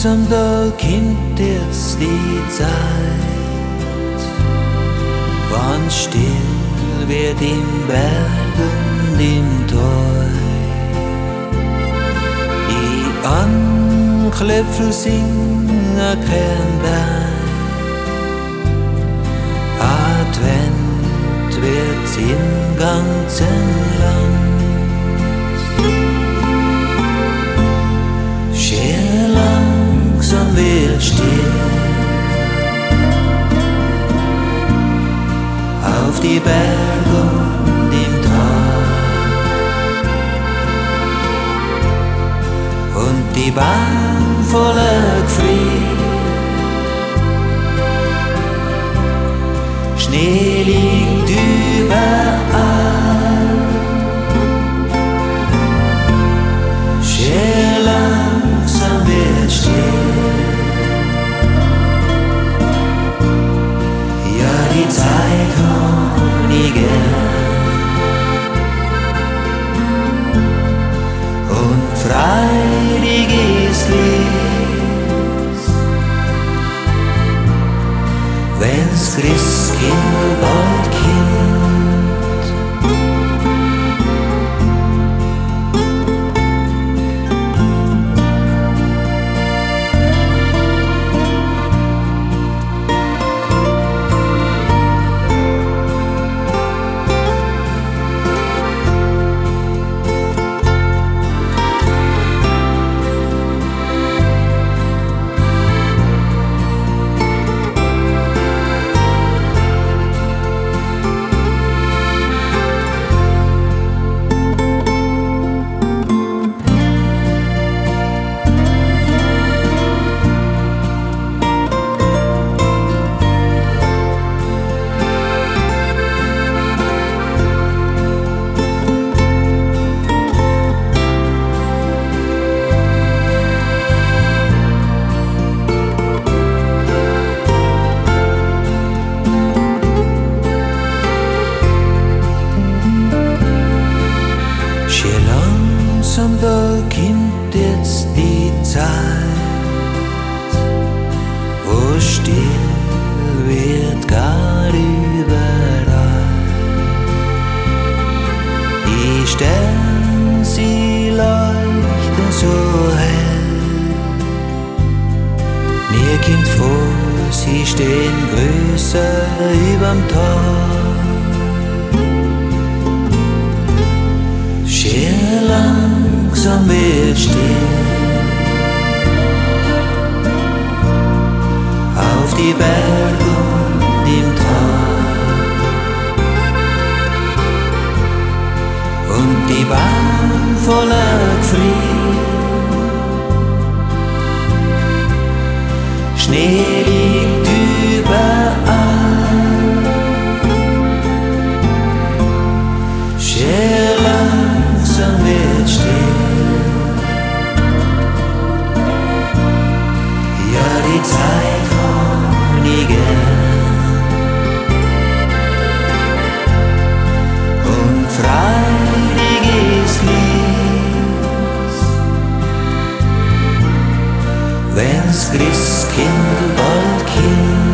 langsam, da kommt jetzt die Zeit, wann still wird im Berg und im Tal. Die Anklöpfel singen kein Bein, Advent wird's im ganzen Land. Schön langsam wird still auf die Berge und im Tal, und die Bahn voller Gefühl. Schnee liegt überall, schön langsam wird still. Ja, die Zeit hab ich gern, und freudig ist Lies, wenn's Christkind bald kommt. Langsam, da kommt jetzt die Zeit, wo still wird gar überall. Die Sterne, sie leuchten so hell, mir kommt vor, sie stehen größer überm Tal. Schön langsam wird still auf die Berge und im Tal, und die Bahn voller Gefühl. Schnee liegt überall, schön langsam wird still. Ja, die Zeit hab ich gern, und freudig ist Lies, wenn's Christkind bald kommt.